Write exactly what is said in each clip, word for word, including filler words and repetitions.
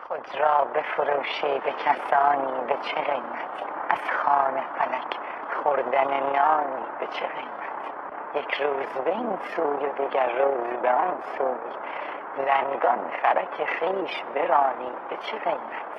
خود را بفروشی به کسانی به چه قیمت؟ از خوان فلک خوردن نانی به چه قیمت؟ یک روز به این سوی و دیگر روز به آن سوی، لنگان خرک خویش برانی به چه قیمت؟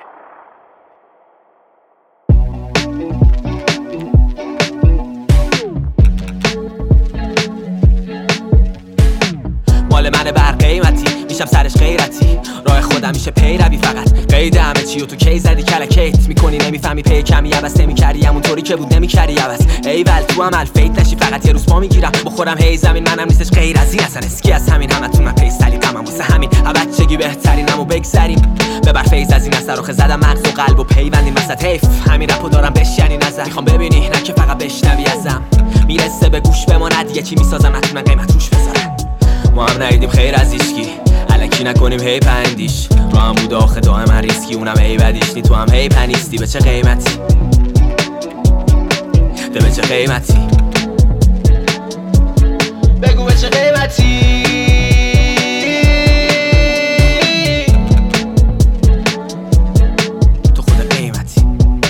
مال منه بر قیمتی میشم سرش غیرتی، راه خودم میشه پیروی فقط قید همه چی و تو کی زدی کلکیت میکنی نمیفهمی پی کمی عوض نمیکردی همونطوری که بود نمیکردی عوض ایول تو عمل فیت نشی فقط یه روز پا میگیرم بخورم هی زمین منم نیستش غیر از این اصلا اسکی از همین همتون من پیستلی تمام واسه همین بچگی بهترینمو بگذریم ببر فیض از این اثر رو زدم مغز و قلب و پیوندین وسط حیف همین رپو دارم بشینی نظر میخوام ببینی نه که فقط بشنوی ازم میرسه به گوش بماند یه چی میسازم نتونن قیمت روش بذارن ما هم ندیدیم خیر از ایشکی الکی نکنیم هی پندیش رو هم بود آخه دائم ریسکی اونم هی بدیش نی تو هم هی پنیستی به چه قیمتی ده به چه قیمتی بگو به چه قیمتی تو خود قیمتی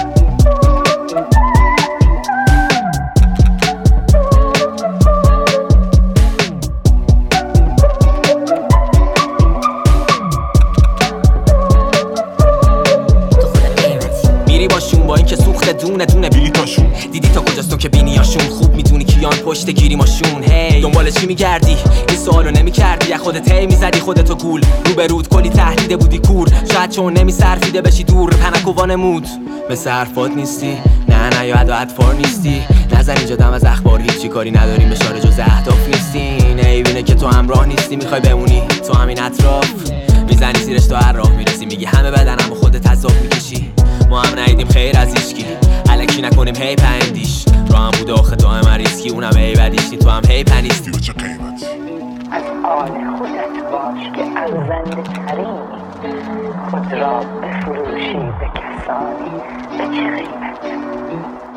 باشون با اینکه سوخت دونه دونه بلیتاشون دیدی تا کجاست تو که بینیاشون خوب میدونی کیان پشت گیری ماشون هی دنبال چی میگردی این سوالو نمیکردی از خودت هی میزدی خودتو گول رو به رود کلی تهدیده بودی کور شاید چون نمیصرفیده بشی دور پنک و وانمود مثل حرفات نیستی نه نه یا ادا اطفار نیستی نزن اینجا دم از اخبار هیچی کاری نداریم بشاره جز اهداف نیستی نمیبینه که تو همراه نیستی میخوای بمونی تو همین اطراف میزنی زیرش تو هر راه میرسی میگی همه بدنم خودت عذاب میکشی ما هم ندیدیم خیر از ایشکی الکی نکنیم هی پندیش رو هم بود آخه دائم ریسکی اونم هی بدیشتی تو هم هی پنیستی به چه قیمت؟ از آن خودت باش که ارزنده ترینی خود را بفروشی به کسانی به چه قیمت؟